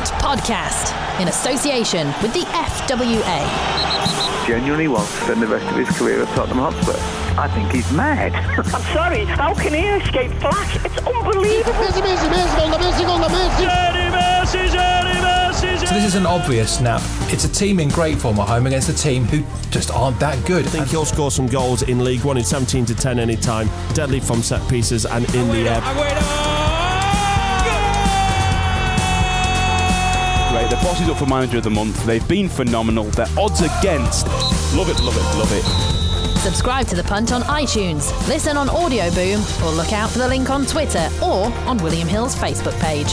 Punt Podcast, in association with the FWA. Genuinely wants to spend the rest of his career at Tottenham Hotspur. I think he's mad. I'm sorry, how can he escape flash? It's unbelievable. So this isn't obvious now. It's a team in great form at home against a team who just aren't that good. I think he'll score some goals in League One in 17-10 any time. Deadly from set pieces and in the air. Great. The boss is up for Manager of the Month. They've been phenomenal. Their odds against. Love it, love it, love it. Subscribe to The Punt on iTunes, listen on Audio Boom, or look out for the link on Twitter or on William Hill's Facebook page.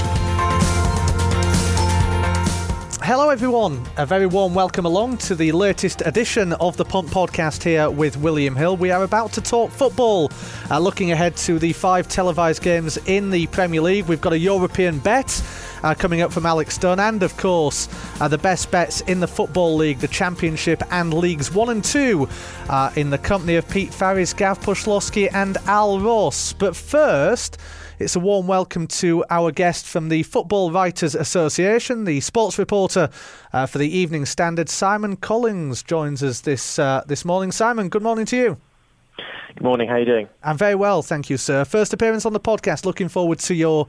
Hello everyone, a very warm welcome along to the latest edition of the Punt Podcast here with William Hill. We are about to talk football, looking ahead to the 5 televised games in the Premier League. We've got a European bet coming up from Alex Dunn, and of course the best bets in the Football League, the Championship and Leagues 1 and 2 in the company of Pete Farris, Gav Pushlovsky and Al Ross. But first, it's a warm welcome to our guest from the Football Writers Association, the sports reporter for the Evening Standard. Simon Collins joins us this morning. Simon, good morning to you. Good morning, how are you doing? I'm very well, thank you, sir. First appearance on the podcast, looking forward to your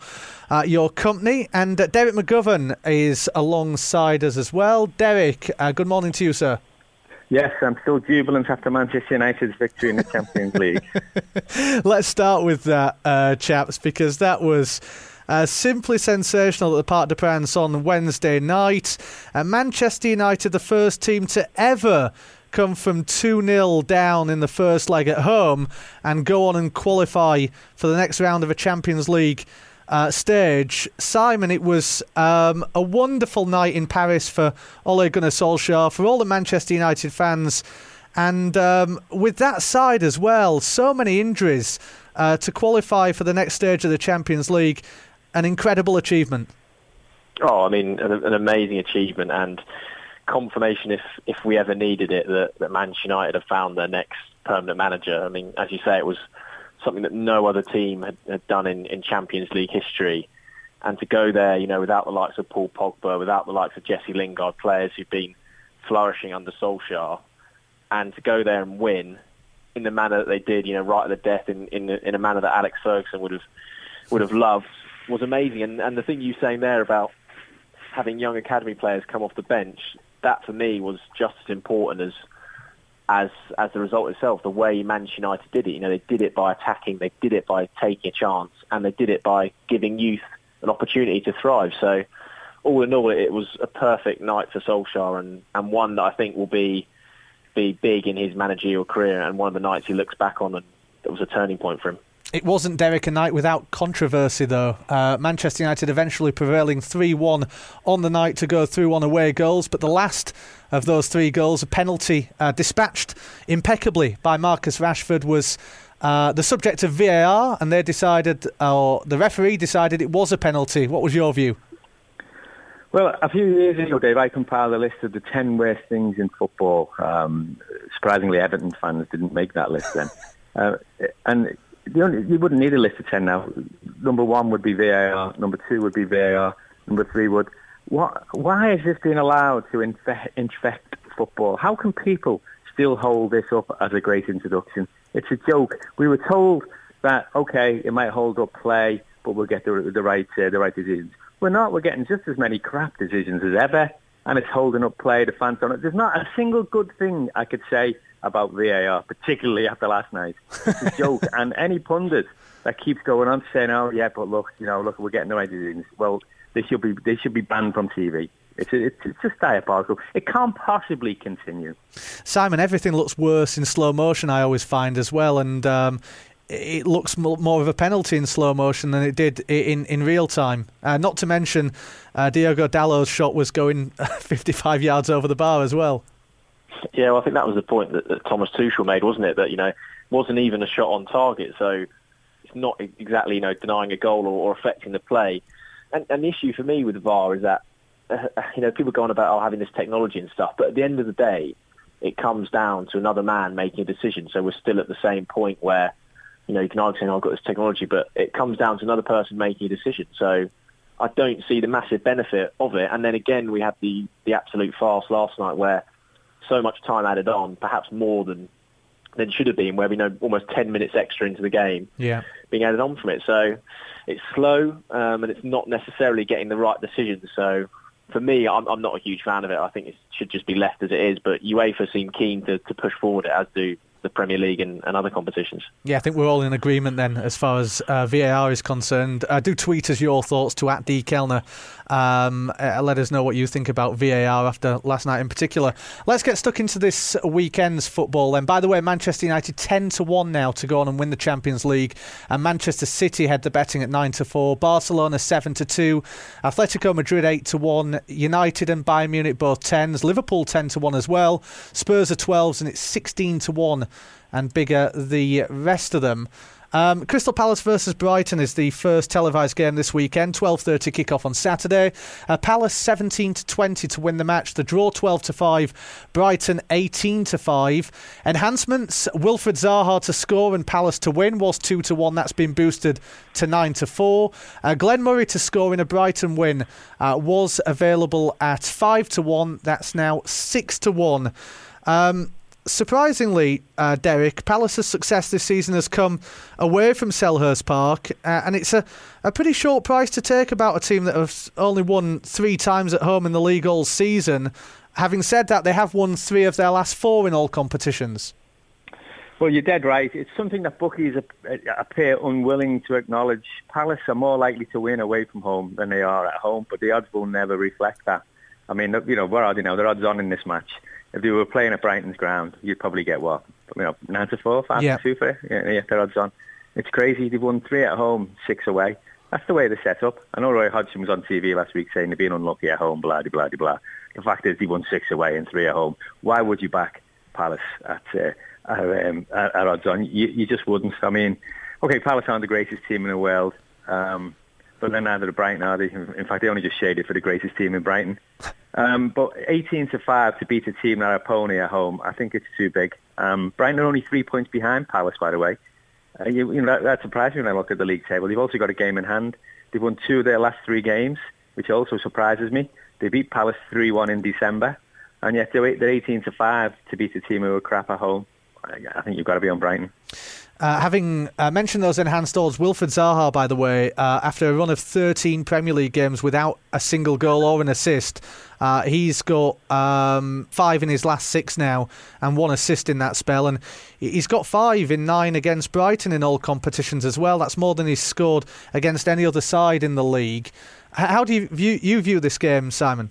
company. And Derek McGovern is alongside us as well. Derek, good morning to you, sir. Yes, I'm still jubilant after Manchester United's victory in the Champions League. Let's start with that, chaps, because that was simply sensational at the Parc des Princes on Wednesday night. Manchester United, the first team to ever come from 2-0 down in the first leg at home and go on and qualify for the next round of a Champions League stage. Simon, it was a wonderful night in Paris for Ole Gunnar Solskjaer, for all the Manchester United fans, and with that side as well, so many injuries to qualify for the next stage of the Champions League, an incredible achievement. Oh, I mean, an amazing achievement, and confirmation, if we ever needed it, that Manchester United have found their next permanent manager. I mean, as you say, it was something that no other team had done in Champions League history. And to go there, you know, without the likes of Paul Pogba, without the likes of Jesse Lingard, players who've been flourishing under Solskjaer, and to go there and win in the manner that they did, you know, right at the death, in a manner that Alex Ferguson would have loved, was amazing. And the thing you were saying there about having young academy players come off the bench, that for me was just as important as the result itself. The way Manchester United did it, you know, they did it by attacking, they did it by taking a chance, and they did it by giving youth an opportunity to thrive. So all in all, it was a perfect night for Solskjaer, and one that I think will be big in his managerial career, and one of the nights he looks back on and that was a turning point for him. It wasn't, Derek, a night without controversy, though. Manchester United eventually prevailing 3-1 on the night to go through on away goals, but the last of those 3 goals, a penalty dispatched impeccably by Marcus Rashford, was the subject of VAR, and they decided, or the referee decided, it was a penalty. What was your view? Well, a few years ago, Dave, I compiled a list of the 10 worst things in football. Surprisingly, Everton fans didn't make that list then. And you wouldn't need a list of 10 now. Number 1 would be VAR. Number 2 would be VAR. Number 3 would... Why is this being allowed to infect football? How can people still hold this up as a great introduction? It's a joke. We were told that, okay, it might hold up play, but we'll get the right decisions. We're not. We're getting just as many crap decisions as ever, and it's holding up play. The fans on it. There's not a single good thing I could say about VAR, particularly after last night. It's a joke. And any pundit that keeps going on saying, "Oh yeah, but look, we're getting the right decisions." Well, they should be banned from TV. It's just diabolical. It can't possibly continue. Simon, everything looks worse in slow motion, I always find as well, and it looks more of a penalty in slow motion than it did in real time. Not to mention, Diogo Dalot's shot was going 55 yards over the bar as well. Yeah, well, I think that was the point that Thomas Tuchel made, wasn't it? That, you know, it wasn't even a shot on target, so it's not exactly, you know, denying a goal or affecting the play. And the issue for me with VAR is that, you know, people go on about having this technology and stuff, but at the end of the day, it comes down to another man making a decision. So we're still at the same point where, you know, you can argue saying, I've got this technology, but it comes down to another person making a decision. So I don't see the massive benefit of it. And then again, we had the absolute farce last night where so much time added on, perhaps more than should have been, where we know almost 10 minutes extra into the game being added on from it. So it's slow and it's not necessarily getting the right decisions. So for me, I'm not a huge fan of it. I think it should just be left as it is. But UEFA seem keen to push forward it, as do the Premier League and other competitions. Yeah, I think we're all in agreement then as far as VAR is concerned. Do tweet us your thoughts to @DKellner. Let us know what you think about VAR after last night in particular. Let's get stuck into this weekend's football then. By the way, Manchester United 10-1 now to go on and win the Champions League, and Manchester City head the betting at 9-4, Barcelona 7-2, Atletico Madrid 8-1, United and Bayern Munich both 10s, Liverpool 10-1 as well, Spurs are 12s, and it's 16-1 and bigger the rest of them. Crystal Palace versus Brighton is the first televised game this weekend. 12:30 kick-off on Saturday. Palace 17-20 to win the match. The draw 12-5. Brighton 18-5. Enhancements: Wilfred Zaha to score and Palace to win was 2-1. That's been boosted to 9-4. Glenn Murray to score in a Brighton win was available at 5-1. That's now 6-1. Surprisingly, Derek, Palace's success this season has come away from Selhurst Park, and it's a pretty short price to take about a team that has only won 3 times at home in the league all season. Having said that, they have won 3 of their last 4 in all competitions. Well, you're dead right. It's something that bookies appear unwilling to acknowledge. Palace are more likely to win away from home than they are at home, but the odds will never reflect that. I mean, where are they now? They're odds on in this match. If they were playing at Brighton's ground, you'd probably get 9-4, 5-2 for it. Yeah, they're odds on. It's crazy. They've won 3 at home, 6 away. That's the way they're set up. I know Roy Hodgson was on TV last week saying they're being unlucky at home, blah, blah, blah, blah. The fact is they won 6 away and 3 at home. Why would you back Palace at odds on? You just wouldn't. I mean, okay, Palace aren't the greatest team in the world, but they're neither at Brighton, are they? In fact, they only just shaded for the greatest team in Brighton. But 18-5 to beat a team that are a pony at home, I think it's too big. Brighton are only 3 points behind Palace, by the way. That surprised me when I look at the league table. They've also got a game in hand. They've won 2 of their last 3 games, which also surprises me. They beat Palace 3-1 in December, and yet they're 18-5 to beat a team who are crap at home. I think you've got to be on Brighton. Having mentioned those enhanced odds, Wilfred Zaha, by the way, after a run of 13 Premier League games without a single goal or an assist, he's got 5 in his last 6 now and 1 assist in that spell, and he's got 5 in 9 against Brighton in all competitions as well. That's more than he's scored against any other side in the league. How do you view this game, Simon?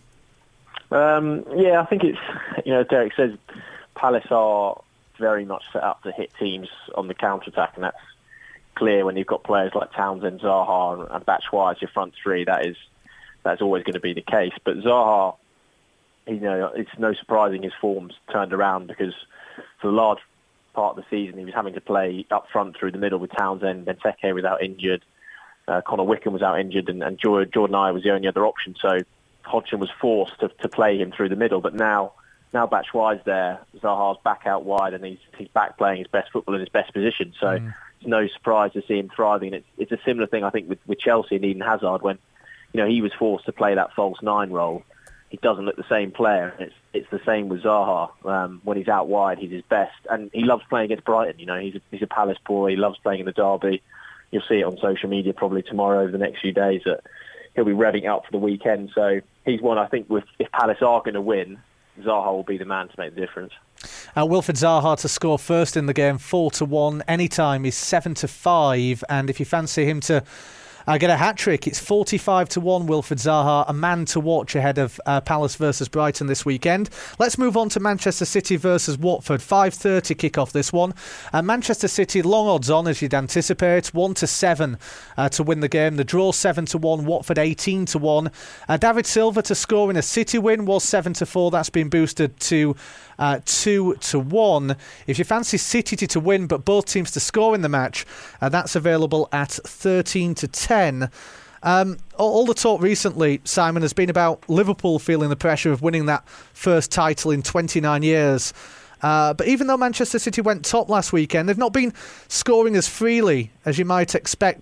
I think it's, Derek says Palace are very much set up to hit teams on the counter-attack, and that's clear when you've got players like Townsend, Zaha and Batshuayi as your front 3. That's always going to be the case. But Zaha, it's no surprising his form's turned around, because for a large part of the season he was having to play up front through the middle with Townsend. Benteke was out injured, Connor Wickham was out injured, and Jordan Ayew was the only other option. So Hodgson was forced to play him through the middle. But now Batshuayi's there, Zaha's back out wide, and he's back playing his best football in his best position. So it's no surprise to see him thriving. And it's a similar thing, I think, with Chelsea and Eden Hazard, when he was forced to play that false 9 role. He doesn't look the same player. It's the same with Zaha. When he's out wide, he's his best, and he loves playing against Brighton. He's a Palace boy. He loves playing in the derby. You'll see it on social media probably tomorrow over the next few days that he'll be revving out for the weekend. So he's one, I think, if Palace are going to win, Zaha will be the man to make the difference. Wilfred Zaha to score first in the game, 4-1. Anytime is 7-5, and if you fancy him to get a hat-trick, it's 45-1 Wilfred Zaha, a man to watch ahead of Palace versus Brighton this weekend. Let's move on to Manchester City versus Watford. 5:30 kick-off this one. Manchester City long odds on, as you'd anticipate, 1-7 to win the game. The draw 7-1, Watford 18-1. David Silva to score in a City win was 7-4. That's been boosted to 2-1. If you fancy City to win but both teams to score in the match, that's available at 13-10. All the talk recently, Simon, has been about Liverpool feeling the pressure of winning that first title in 29 years. But even though Manchester City went top last weekend, they've not been scoring as freely as you might expect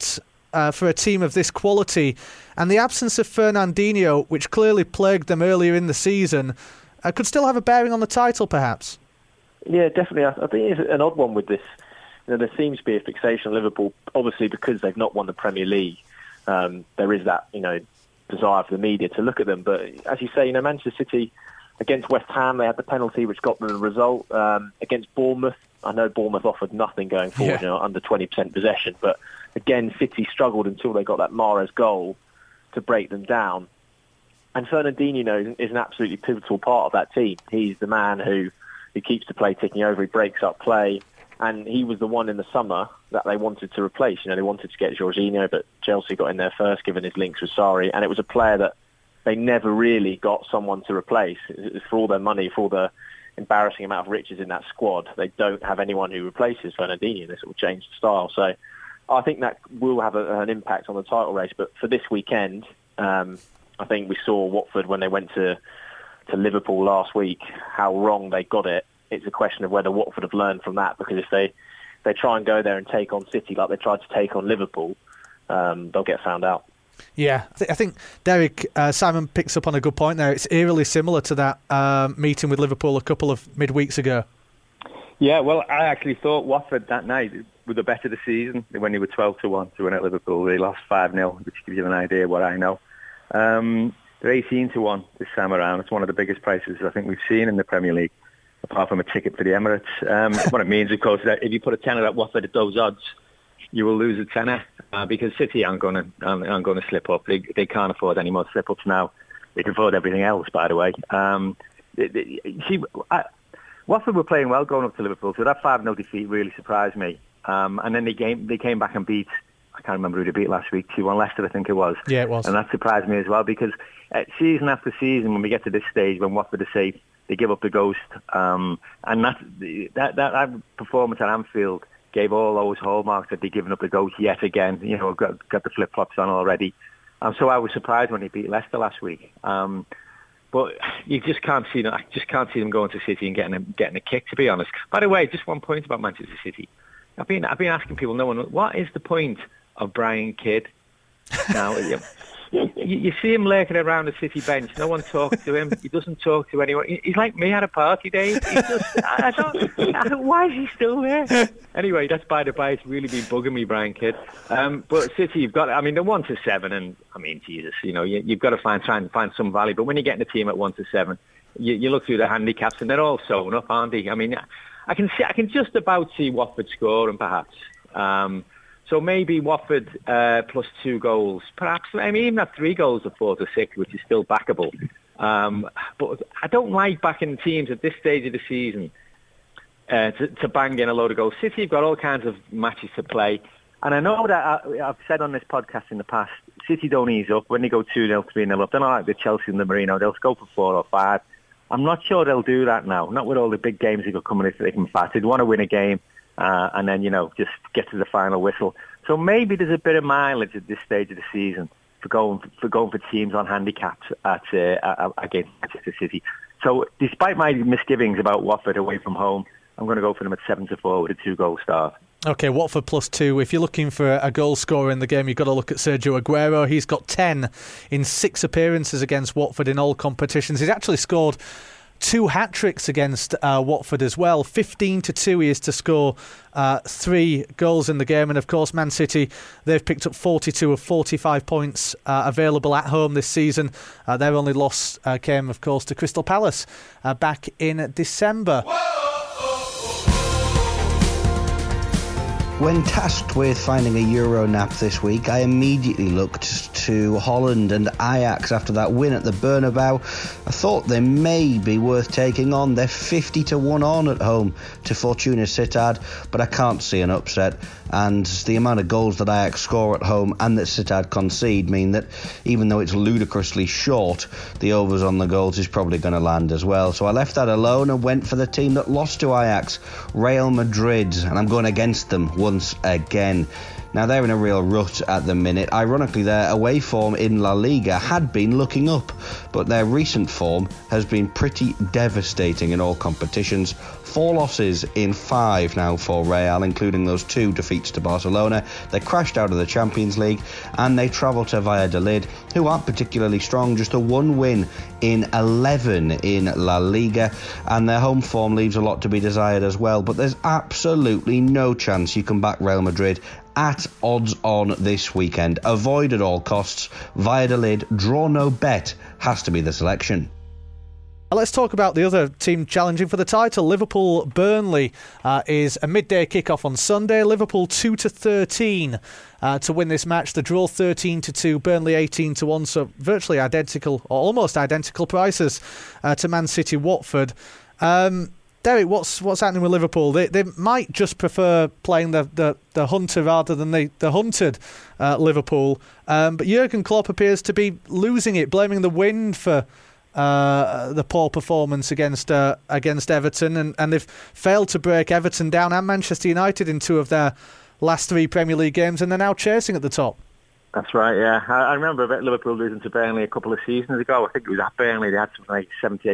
for a team of this quality, and the absence of Fernandinho, which clearly plagued them earlier in the season, could still have a bearing on the title, perhaps. Yeah, definitely. I think it's an odd one with this. There seems to be a fixation on Liverpool, obviously because they've not won the Premier League. There is that, desire for the media to look at them. But as you say, Manchester City against West Ham, they had the penalty which got them the result. Against Bournemouth, I know Bournemouth offered nothing going forward, under 20% possession. But again, City struggled until they got that Mahrez goal to break them down. And Fernandinho is an absolutely pivotal part of that team. He's the man who keeps the play ticking over, he breaks up play. And he was the one in the summer that they wanted to replace. They wanted to get Jorginho, but Chelsea got in there first, given his links with Sarri. And it was a player that they never really got someone to replace. For all their money, for the embarrassing amount of riches in that squad, they don't have anyone who replaces Fernandinho. They sort of changed the style. So I think that will have an impact on the title race. But for this weekend, I think we saw Watford when they went to Liverpool last week, how wrong they got it. It's a question of whether Watford have learned from that, because if they try and go there and take on City like they tried to take on Liverpool, they'll get found out. Yeah, I think Derek, Simon picks up on a good point there. It's eerily similar to that meeting with Liverpool a couple of midweeks ago. Yeah, well, I actually thought Watford that night were the better of the season when they were 12-1 to win at Liverpool. They lost 5-0, which gives you an idea of what I know. They're 18-1 this time around. It's one of the biggest prices I think we've seen in the Premier League, apart from a ticket for the Emirates. What it means, of course, is that if you put a tenner at Watford at those odds, you will lose a tenner because City aren't going to slip up. They can't afford any more slip-ups now. They can afford everything else, by the way. Watford were playing well going up to Liverpool, so that 5-0 defeat really surprised me. And then they came back and beat, I can't remember who they beat last week, 2-1 Leicester, I think it was. Yeah, it was. And that surprised me as well, because season after season, when we get to this stage, when Watford are safe, they give up the ghost. And that performance at Anfield gave all those hallmarks that they've given up the ghost yet again. Got the flip-flops on already. So I was surprised when they beat Leicester last week. But you just can't see them. I just can't see them going to City and getting a kick, to be honest. By the way, just one point about Manchester City. I've been asking people, what is the point of Brian Kidd? Now, you see him lurking around the City bench. No one talks to him. He doesn't talk to anyone. He's like me at a party, Dave. I don't. Why is he still there? Anyway, that's by the by. It's really been bugging me, Brian Kidd. But City, you've got. I mean, they're 1-7, and I mean, Jesus, you've got to try and find some value. But when you get in the team at 1-7, you look through the handicaps, and they're all sewn up, aren't they? I mean, I can just about see Watford scoring, perhaps. So maybe Watford plus 2 goals, perhaps. I mean, even at 3 goals or 4-6, which is still backable. But I don't like backing teams at this stage of the season to bang in a load of goals. City have got all kinds of matches to play. And I know that I've said on this podcast in the past, City don't ease up. When they go 2-0, 3-0 up, they're not like the Chelsea and the Marino. They'll go for 4 or 5. I'm not sure they'll do that now. Not with all the big games they've got coming if they can fast. They'd want to win a game. And then, just get to the final whistle. So maybe there's a bit of mileage at this stage of the season for going for teams on handicaps against Manchester City. So despite my misgivings about Watford away from home, I'm going to go for them at 7-4 with a 2-goal start. Okay, Watford plus 2. If you're looking for a goal scorer in the game, you've got to look at Sergio Aguero. He's got 10 in 6 appearances against Watford in all competitions. He's actually scored 2 hat-tricks against Watford as well. 15-2 he is to score 3 goals in the game. And of course, Man City, they've picked up 42 of 45 points available at home this season. Their only loss came, of course, to Crystal Palace back in December. When tasked with finding a Euro nap this week, I immediately looked to Holland and Ajax after that win at the Bernabeu. I thought they may be worth taking on. They're 50-1 on at home to Fortuna Sittard, but I can't see an upset. And the amount of goals that Ajax score at home and that Sittard concede mean that even though it's ludicrously short, the overs on the goals is probably going to land as well. So I left that alone and went for the team that lost to Ajax, Real Madrid, and I'm going against them once again. Now, they're in a real rut at the minute. Ironically, their away form in La Liga had been looking up, but their recent form has been pretty devastating in all competitions. 4 losses in 5 now for Real, including those 2 defeats to Barcelona. They crashed out of the Champions League, and they travel to Valladolid, who aren't particularly strong, just a 1 win in 11 in La Liga, and their home form leaves a lot to be desired as well. But there's absolutely no chance you can back Real Madrid at odds on this weekend. Avoid at all costs. Valladolid, draw no bet, has to be the selection. Let's talk about the other team challenging for the title. Liverpool-Burnley is a midday kickoff on Sunday. Liverpool 2-13 to win this match. The draw 13-2, Burnley 18-1, so virtually identical, or almost identical prices to Man City Watford. Derek, what's happening with Liverpool? They might just prefer playing the hunter rather than the hunted Liverpool. But Jurgen Klopp appears to be losing it, blaming the wind for the poor performance against Everton, and they've failed to break Everton down and Manchester United in 2 of their last 3 Premier League games, and they're now chasing at the top. That's right, yeah. I remember Liverpool losing to Burnley a couple of seasons ago. I think it was at Burnley. They had something like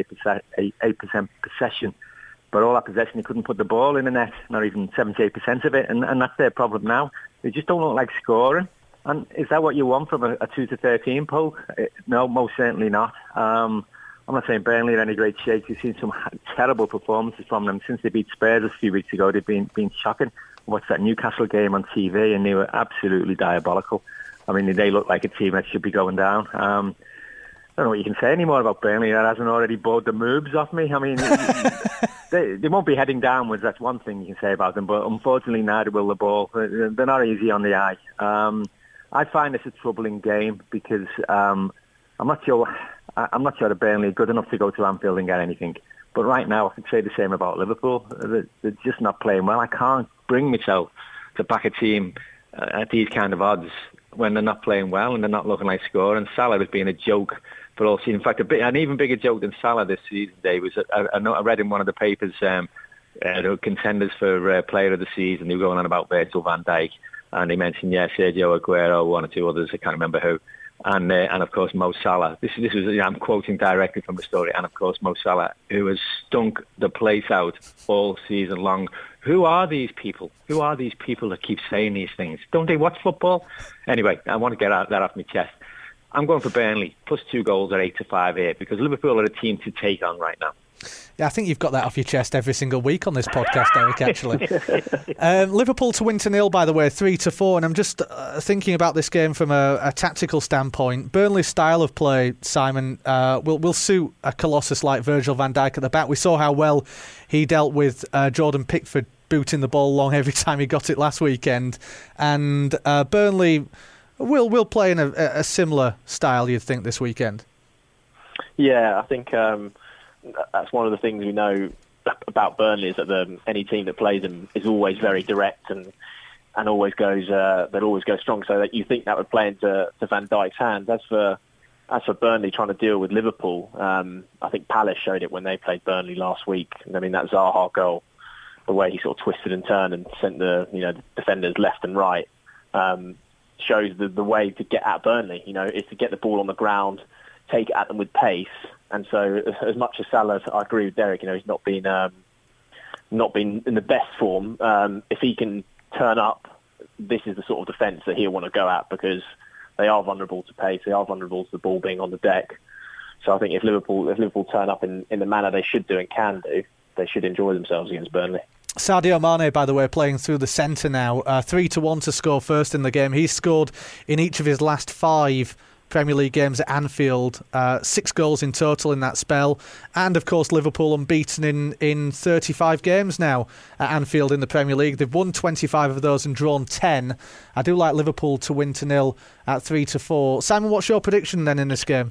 78% possession, but all that possession, they couldn't put the ball in the net, not even 78% of it, and that's their problem now. They just don't look like scoring. And is that what you want from a 2-13 poll? No, most certainly not. I'm not saying Burnley are any great shakes. You've seen some terrible performances from them since they beat Spurs a few weeks ago. They've been shocking. I watched that Newcastle game on TV, and they were absolutely diabolical. I mean, they look like a team that should be going down. I don't know what you can say anymore about Burnley. That hasn't already bored the moobs off me. I mean, they won't be heading downwards. That's one thing you can say about them. But unfortunately, neither will the ball. They're not easy on the eye. I find this a troubling game because I'm not sure that Burnley are good enough to go to Anfield and get anything. But right now, I could say the same about Liverpool. They're just not playing well. I can't bring myself to back a team at these kind of odds when they're not playing well and they're not looking like scoring. Salah has been a joke for all season. In fact, an even bigger joke than Salah this season, Dave, was I read in one of the papers the contenders for Player of the Season. They were going on about Virgil van Dijk. And they mentioned, Sergio Aguero, 1 or 2 others, I can't remember who, and of course Mo Salah. This was I'm quoting directly from the story, and of course Mo Salah, who has stunk the place out all season long. Who are these people? Who are these people that keep saying these things? Don't they watch football? Anyway, I want to get that off my chest. I'm going for Burnley plus 2 goals at 8-5 here because Liverpool are a team to take on right now. Yeah, I think you've got that off your chest every single week on this podcast, Eric, actually. Liverpool to win 0, by the way, 3-4. And I'm just thinking about this game from a tactical standpoint. Burnley's style of play, Simon, will suit a colossus like Virgil van Dijk at the back. We saw how well he dealt with Jordan Pickford booting the ball long every time he got it last weekend. And Burnley will play in a similar style, you'd think, this weekend. Yeah, I think that's one of the things we know about Burnley is that any team that plays them is always very direct and always goes they'll always go strong. So that you think that would play into Van Dijk's hands. As for Burnley trying to deal with Liverpool, I think Palace showed it when they played Burnley last week. I mean, that Zaha goal, the way he sort of twisted and turned and sent the defenders left and right, shows the way to get at Burnley. Is to get the ball on the ground, take it at them with pace. And so, as much as Salah, I agree with Derek. He's not been in the best form. If he can turn up, this is the sort of defence that he'll want to go at because they are vulnerable to pace. They are vulnerable to the ball being on the deck. So I think if Liverpool turn up in the manner they should do and can do, they should enjoy themselves against Burnley. Sadio Mane, by the way, playing through the centre now. 3-1 to score first in the game. He's scored in each of his last 5 Premier League games at Anfield, 6 goals in total in that spell, and of course Liverpool unbeaten in 35 games now at Anfield in the Premier League. They've won 25 of those and drawn 10. I do like Liverpool to win 0 at 3-4. Simon, what's your prediction then in this game?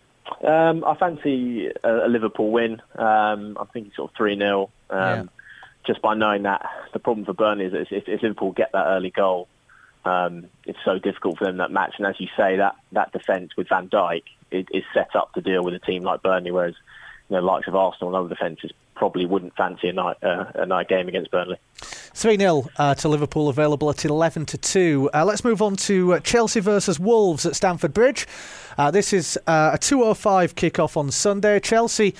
I fancy a Liverpool win. I'm thinking sort of 3-0. Just by knowing that the problem for Burnley is that if Liverpool get that early goal, it's so difficult for them that match, and as you say, that defence with Van Dijk is set up to deal with a team like Burnley, whereas likes of Arsenal and other defences probably wouldn't fancy a night game against Burnley. 3-0 to Liverpool, available at 11-2. Let's move on to Chelsea versus Wolves at Stamford Bridge. This is a 2:05 kick-off on Sunday. Chelsea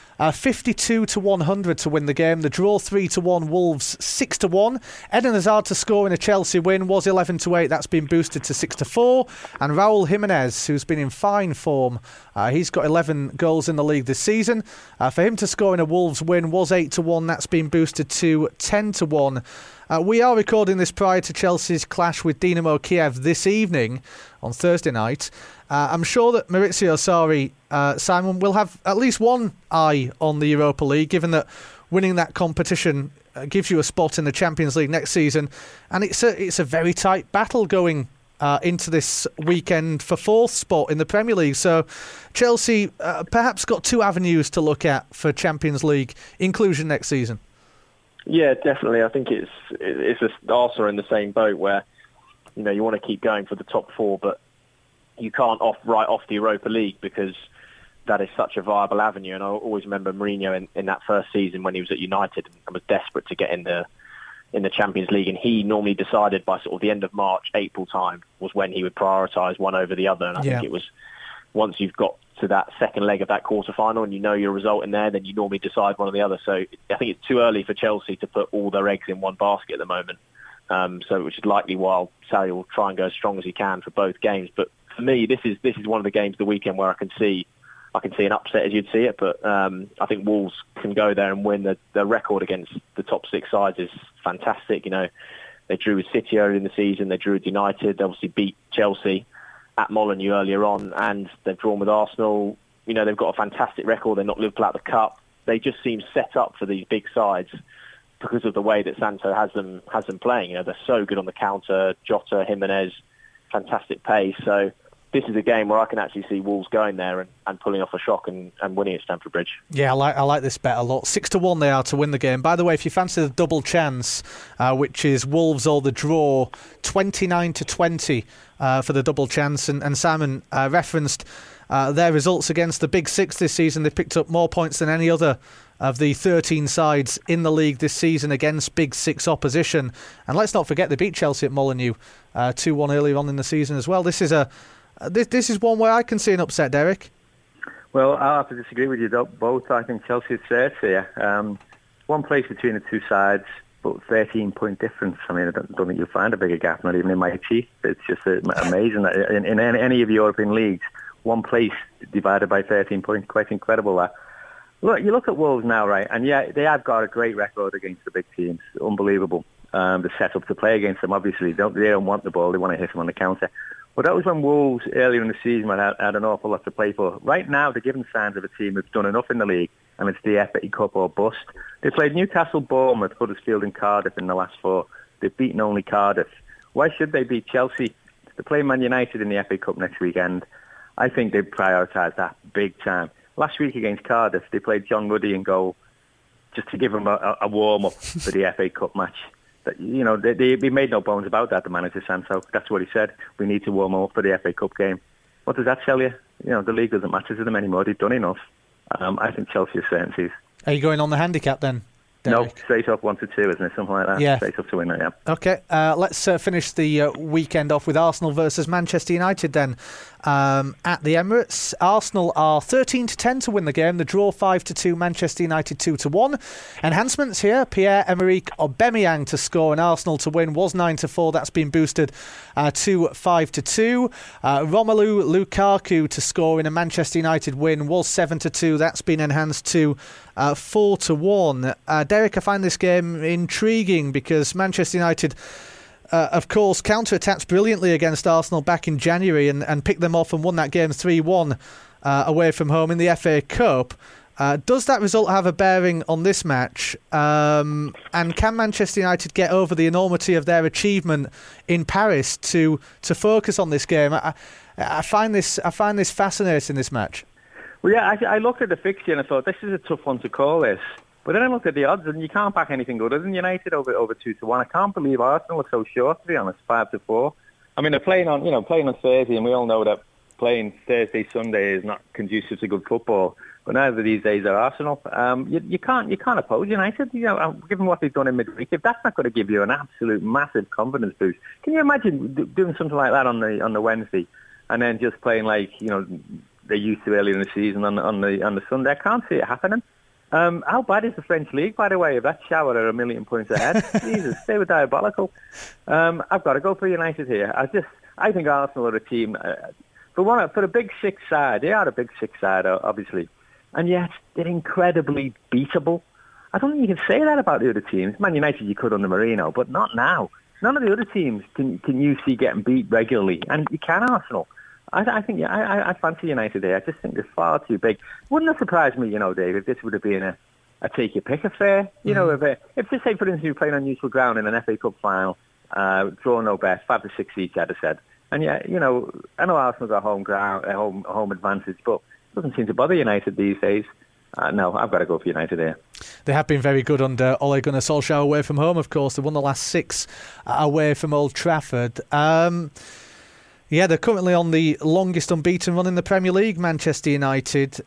52-100 to win the game. The draw 3-1, Wolves 6-1. Eden Hazard to score in a Chelsea win was 11-8. That's been boosted to 6-4. And Raul Jimenez, who's been in fine form, he's got 11 goals in the league this season. For him to score in a Wolves win was 8-1. That's been boosted to 10-1. We are recording this prior to Chelsea's clash with Dinamo Kiev this evening on Thursday night. I'm sure that Maurizio Sarri, Simon, will have at least one eye on the Europa League, given that winning that competition gives you a spot in the Champions League next season. And it's a very tight battle going into this weekend for fourth spot in the Premier League. So Chelsea perhaps got two avenues to look at for Champions League inclusion next season. Yeah, definitely. I think it's Arsenal in the same boat where, you know, you want to keep going for the top four, but you can't write off the Europa League because that is such a viable avenue. And I always remember Mourinho in that first season when he was at United and was desperate to get in the Champions League, and he normally decided by sort of the end of March, April time was when he would prioritise one over the other. And I think it was once you've got to that second leg of that quarter-final and you know your result in there, then you normally decide one or the other. So I think it's too early for Chelsea to put all their eggs in one basket at the moment. Which is likely why Sarri will try and go as strong as he can for both games. But for me, this is one of the games of the weekend where I can see an upset as you'd see it. But I think Wolves can go there and win. Their record against the top six sides is fantastic. You know, they drew with City earlier in the season. They drew with United. They obviously beat Chelsea at Molineux earlier on, and they've drawn with Arsenal. You know, they've got a fantastic record. They knocked Liverpool out of the cup. They just seem set up for these big sides because of the way that Santo has them playing. You know, they're so good on the counter. Jota, Jimenez, fantastic pace. So this is a game where I can actually see Wolves going there and pulling off a shock and winning at Stamford Bridge. Yeah, I like this bet a lot. 6-1 they are to win the game. By the way, if you fancy the double chance, which is Wolves or the draw, 29-20 for the double chance. And Simon referenced their results against the Big Six this season. They picked up more points than any other of the 13 sides in the league this season against Big Six opposition. And let's not forget they beat Chelsea at Molineux 2-1 earlier on in the season as well. This is one where I can see an upset, Derek. Well, I'll have to disagree with you both. I think Chelsea is third here. One place between the two sides, but 13-point difference. I mean, I don't think you'll find a bigger gap, not even in my chief. It's just amazing that in any of the European leagues, one place divided by 13 points, quite incredible that. Look, you look at Wolves now, right, and yeah, they have got a great record against the big teams. Unbelievable. The setup to play against them, obviously. They don't want the ball, they want to hit them on the counter. But that was when Wolves, earlier in the season, had an awful lot to play for. Right now, they're giving signs of a team that's done enough in the league, and it's the FA Cup or bust. They played Newcastle, Bournemouth, Huddersfield and Cardiff in the last four. They've beaten only Cardiff. Why should they beat Chelsea? They're playing Man United in the FA Cup next weekend. I think they've prioritised that big time. Last week against Cardiff, they played John Ruddy in goal just to give them a warm-up for the FA Cup match. You know, they made no bones about that, the manager, Santo. That's what he said. We need to warm up for the FA Cup game. What does that tell you? You know, the league doesn't matter to them anymore. They've done enough. I think Chelsea is certainties. Are you going on the handicap then, Derek? No, straight up 1-2, isn't it? Something like that. Yeah. Straight up to win it, yeah. OK, let's finish the weekend off with Arsenal versus Manchester United then. At the Emirates, Arsenal are 13-10 to win the game. The draw 5-2, Manchester United 2-1. Enhancements here: Pierre-Emerick Aubameyang to score and Arsenal to win was 9-4. That's been boosted to 5-2. Romelu Lukaku to score in a Manchester United win was 7-2. That's been enhanced to 4-1. Derek, I find this game intriguing because Manchester United, of course, counter-attacked brilliantly against Arsenal back in January and picked them off and won that game 3-1 away from home in the FA Cup. Does that result have a bearing on this match? And can Manchester United get over the enormity of their achievement in Paris to focus on this game? I find this fascinating, this match. Well, yeah, I looked at the fixture and I thought this is a tough one to call this. But then I looked at the odds, and you can't back anything other than United over 2-1. I can't believe Arsenal are so short, to be honest, 5-4. I mean, they're playing on Thursday, and we all know that playing Thursday, Sunday is not conducive to good football. But neither of these days are Arsenal. You can't oppose United. Given what they've done in midweek, if that's not going to give you an absolute massive confidence boost, can you imagine doing something like that on the Wednesday, and then just playing like they used to earlier in the season on the Sunday? I can't see it happening. How bad is the French league, by the way? If that shower are a million points ahead, Jesus, they were diabolical. I've got to go for United here. I think Arsenal are a team for a big six side. They are a big six side, obviously. And yet, they're incredibly beatable. I don't think you can say that about the other teams. Man United, you could under Mourinho, but not now. None of the other teams can you see getting beat regularly. And you can Arsenal. I think I fancy United there. I just think they're far too big. Wouldn't it surprise me, Dave, if this would have been a take-your-pick affair? If say, for instance, you're playing on neutral ground in an FA Cup final, draw no bet, 5 to 6 each, I'd have said. And yeah, I know Arsenal got home advantage, but doesn't seem to bother United these days. No, I've got to go for United here. They have been very good under Ole Gunnar Solskjaer away from home, of course. They won the last 6 away from Old Trafford. Yeah, they're currently on the longest unbeaten run in the Premier League, Manchester United.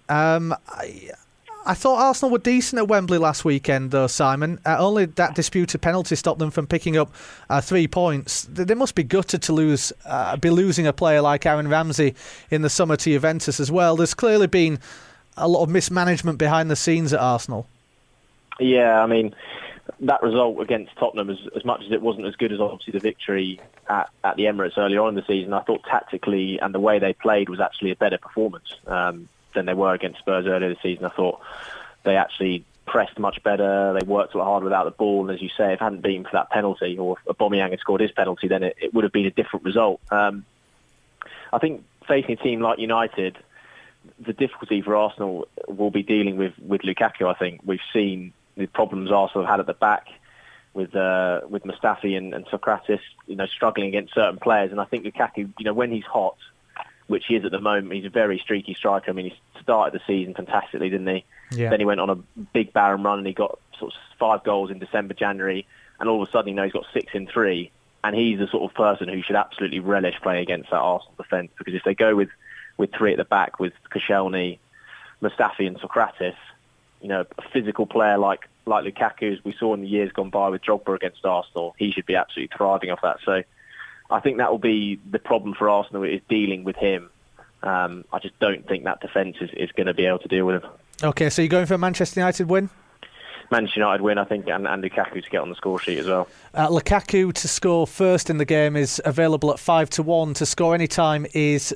I thought Arsenal were decent at Wembley last weekend, though, Simon. Only that disputed penalty stopped them from picking up 3 points. They must be gutted to be losing a player like Aaron Ramsey in the summer to Juventus as well. There's clearly been a lot of mismanagement behind the scenes at Arsenal. Yeah, I mean, that result against Tottenham, as much as it wasn't as good as obviously the victory at the Emirates earlier on in the season, I thought tactically and the way they played was actually a better performance than they were against Spurs earlier this season. I thought they actually pressed much better. They worked a lot harder without the ball. And as you say, if it hadn't been for that penalty, or if Aubameyang had scored his penalty, then it would have been a different result. I think facing a team like United, the difficulty for Arsenal will be dealing with Lukaku. I think we've seen the problems Arsenal have had at the back with Mustafi and Sokratis, struggling against certain players. And I think Lukaku, when he's hot, which he is at the moment, he's a very streaky striker. I mean, he started the season fantastically, didn't he? Yeah. Then he went on a big barren run and he got sort of 5 goals in December, January, and all of a sudden, he's got 6 in 3. And he's the sort of person who should absolutely relish playing against that Arsenal defence, because if they go with 3 at the back with Koscielny, Mustafi and Sokratis, a physical player like Lukaku, as we saw in the years gone by with Drogba against Arsenal, he should be absolutely thriving off that. So I think that will be the problem for Arsenal, is dealing with him. I just don't think that defence is going to be able to deal with him. OK, so you're going for a Manchester United win? Manchester United win, I think, and Lukaku to get on the score sheet as well. Lukaku to score first in the game is available at 5-1. To score any time is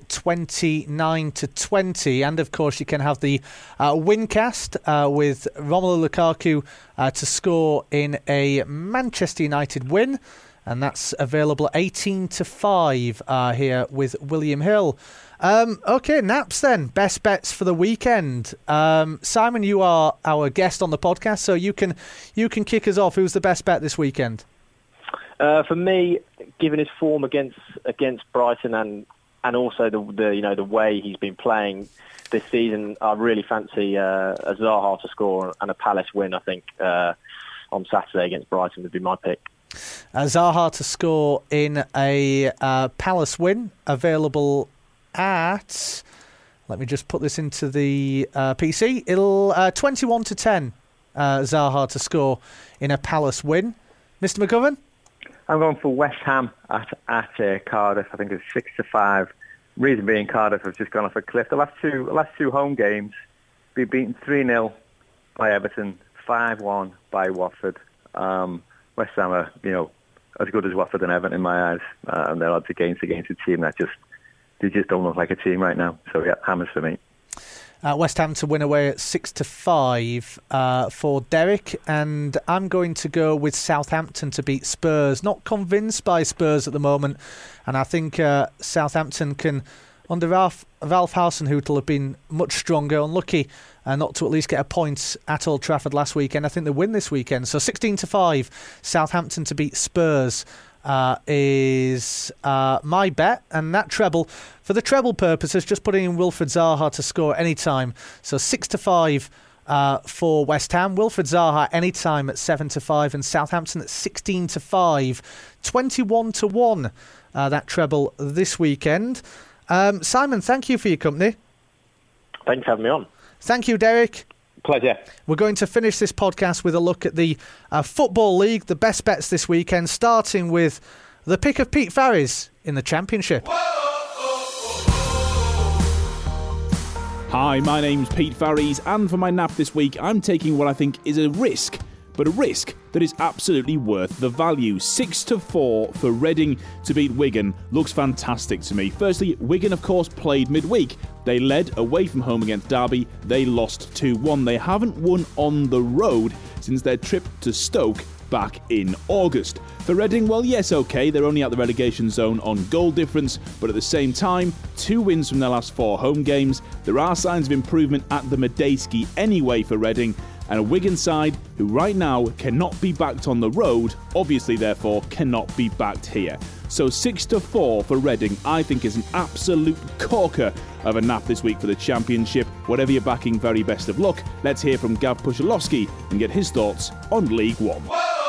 29-20. And of course, you can have the Wincast with Romelu Lukaku to score in a Manchester United win. And that's available at 18-5 here with William Hill. OK, Naps then. Best bets for the weekend. Simon, you are our guest on the podcast, so you can kick us off. Who's the best bet this weekend? For me, given his form against Brighton and also the way he's been playing this season, I really fancy a Zaha to score and a Palace win. I think on Saturday against Brighton would be my pick. Zaha to score in a Palace win, available at, let me just put this into the PC, it'll 21-10 Zaha to score in a Palace win. Mr. McGovern? I'm going for West Ham at Cardiff. I think it's 6-5. Reason being, Cardiff have just gone off a cliff. The last two home games, been beaten 3-0 by Everton, 5-1 by Watford. West Ham are, as good as Watford and Everton in my eyes, and their odds against a team that they just don't look like a team right now. So yeah, Hammers for me. West Ham to win away at 6-5 for Derek, and I'm going to go with Southampton to beat Spurs. Not convinced by Spurs at the moment, and I think Southampton can, under Ralph Hasenhüttl, have been much stronger. Unlucky not to at least get a point at Old Trafford last weekend. I think they win this weekend. So 16-5, Southampton to beat Spurs is my bet, and that treble, for the treble purposes, just putting in Wilfried Zaha to score any time. So 6-5 for West Ham, Wilfried Zaha any time at 7-5, and Southampton at 16-5, 21-1. That treble this weekend. Simon, thank you for your company. Thanks for having me on. Thank you, Derek. Pleasure. We're going to finish this podcast with a look at the Football League, the best bets this weekend, starting with the pick of Pete Farries in the Championship. Hi, my name's Pete Farries, and for my nap this week, I'm taking what I think is a risk, but a risk that is absolutely worth the value. 6-4 for Reading to beat Wigan looks fantastic to me. Firstly, Wigan, of course, played midweek. They led away from home against Derby. They lost 2-1. They haven't won on the road since their trip to Stoke back in August. For Reading, well, yes, okay, they're only at the relegation zone on goal difference, but at the same time, 2 wins from their last 4 home games. There are signs of improvement at the Medeski anyway for Reading, and a Wigan side who right now cannot be backed on the road, obviously therefore cannot be backed here. So 6-4 for Reading, I think, is an absolute corker of a nap this week for the Championship. Whatever you're backing, very best of luck. Let's hear from Gav Puszczalowski and get his thoughts on League One.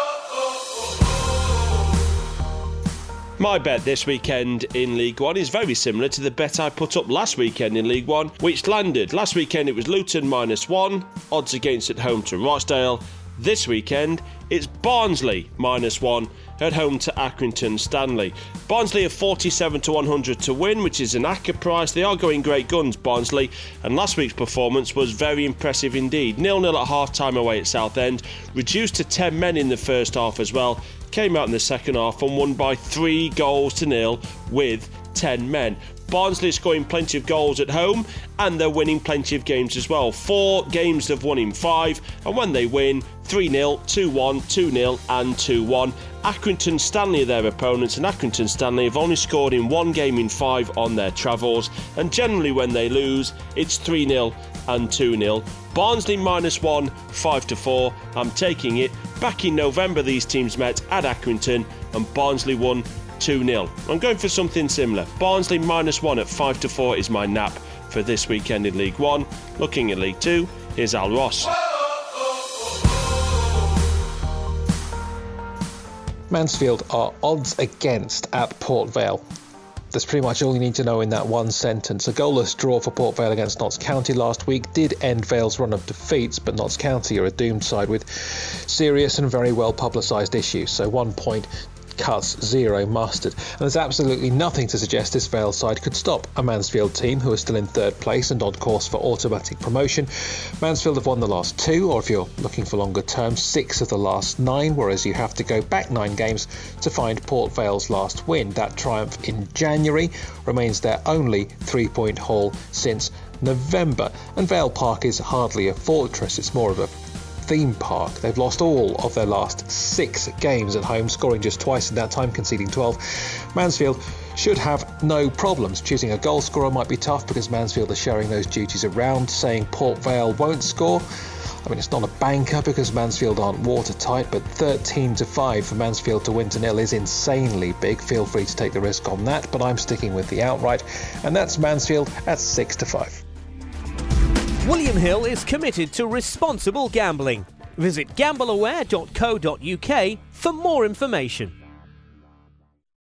My bet this weekend in League One is very similar to the bet I put up last weekend in League One, which landed. Last weekend it was Luton -1, odds against at home to Rochdale. This weekend it's Barnsley -1 at home to Accrington Stanley. Barnsley are 47 to 100 to win, which is an accurate price. They are going great guns, Barnsley, and last week's performance was very impressive indeed. 0-0 at half-time away at Southend, reduced to 10 men in the first half as well, came out in the second half and won by 3-0 with 10 men. Barnsley are scoring plenty of goals at home and they're winning plenty of games as well. 4 games they've won in 5, and when they win, 3-0, 2-1, 2-0 and 2-1. Accrington Stanley are their opponents, and Accrington Stanley have only scored in 1 game in 5 on their travels, and generally when they lose, it's 3-0 and 2-0. Barnsley -1, 5-4. I'm taking it. Back in November these teams met at Accrington and Barnsley won 2-0. I'm going for something similar. Barnsley -1 at 5-4 is my nap for this weekend in League One. Looking at League Two, here's Al Ross. Mansfield are odds against at Port Vale. That's pretty much all you need to know in that one sentence. A goalless draw for Port Vale against Notts County last week did end Vale's run of defeats, but Notts County are a doomed side with serious and very well publicised issues, so 1 point cuts, 0 mustard. And there's absolutely nothing to suggest this Vale side could stop a Mansfield team who are still in 3rd place and on course for automatic promotion. Mansfield have won the last 2, or if you're looking for longer term, 6 of the last 9, whereas you have to go back 9 games to find Port Vale's last win. That triumph in January remains their only 3-point haul since November. And Vale Park is hardly a fortress, it's more of a theme park. They've lost all of their last 6 games at home, scoring just twice in that time, conceding 12. Mansfield should have no problems. Choosing a goal scorer might be tough because Mansfield are sharing those duties around. Saying Port Vale won't score, I mean, it's not a banker because Mansfield aren't watertight, but 13-5 for Mansfield to win to 0 is insanely big. Feel free to take the risk on that, but I'm sticking with the outright, and that's Mansfield at 6-5. William Hill is committed to responsible gambling. Visit gambleaware.co.uk for more information.